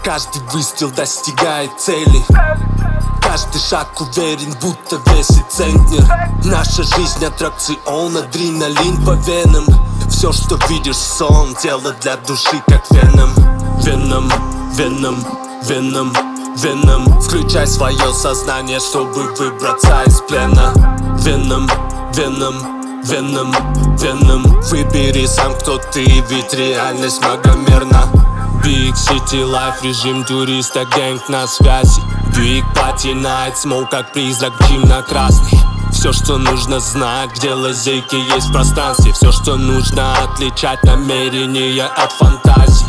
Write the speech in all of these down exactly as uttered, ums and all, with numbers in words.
Каждый выстрел достигает цели. Каждый шаг уверен, будто весит центнер. Наша жизнь аттракцион, адреналин по венам. Все, что видишь, сон, тело для души, как веном. Веном, веном, веном, веном. Включай свое сознание, чтобы выбраться из плена. Веном, веном, веном, веном. Выбери сам, кто ты, ведь реальность многомерна. Big City Life, режим туриста, гэнг на связи. Big Party Night, смоук как призрак, джим на красный. Все, что нужно знать, где лазейки есть в пространстве. Все, что нужно отличать намерения от фантазий.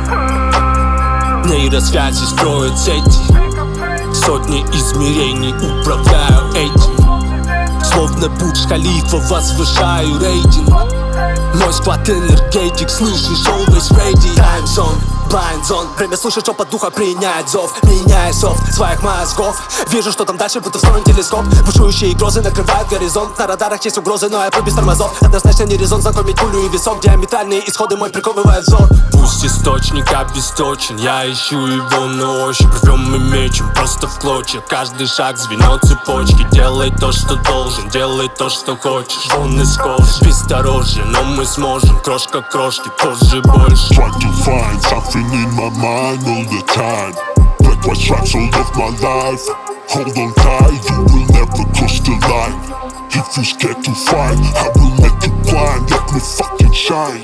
Нейросвязи строят сети. Сотни измерений управляю этим. Словно Бурдж-Халифа возвышаю рейтинг. Мой склад энергетик, слышишь, always ready. Time zone, blind zone. Время слышать шепот духа, принять зов. Меняя софт своих мозгов. Вижу, что там дальше, будто встроен телескоп. Бушующие грозы накрывают горизонт. На радарах есть угрозы, но я прыг без тормозов. Однозначно не резон знакомить пулю и весок. Диаметральные исходы мой приковывает взор. Пусть источник обесточен, я ищу его на ощупь. Рвем и мечем, просто в клочья. Каждый шаг звено цепочки. Делай то, что должен, делай то, что хочешь. Вон из ковш, бесдорожье, но мы сможем. Крошка крошки, позже больше. Try to find something in my mind all the time. Black white stripes all of my life. Hold on tight, you will never cross the line. If you scared to fight, I will make you blind. Let me fucking shine.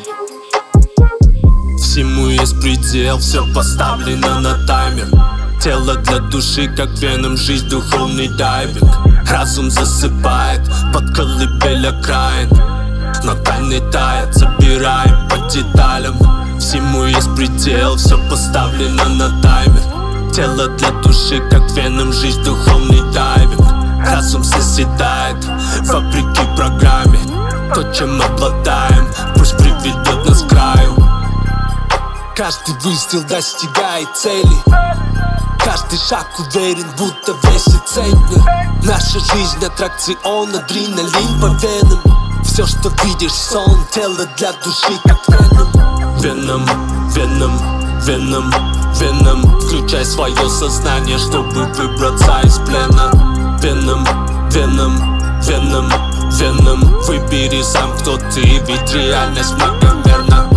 Всему есть предел, все поставлено на таймер. Тело для души, как веном, жизнь духовный дайвинг. Разум засыпает под колыбель окраин. Но тайны тает, собираем по деталям. Всему есть предел, все поставлено на таймер. Тело для души, как веном, жизнь духовный дайвинг. Разум созидает, вопреки программе. То, чем обладаем, пусть приведет нас к краю. Каждый выстрел достигает цели. Каждый шаг уверен, будто весит центнер. Наша жизнь аттракцион, адреналин по венам. Все, что видишь, сон, тело для души, как веном. Веном, веном, веном, веном. Включай свое сознание, чтобы выбраться из плена. Веном, веном, веном, веном. Выбери сам, кто ты, ведь реальность многомерна.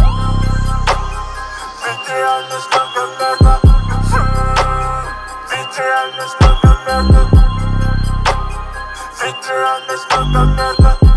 Ведь реальность многомерна. Ведь реальность многомерна. Ведь реальность многомерна.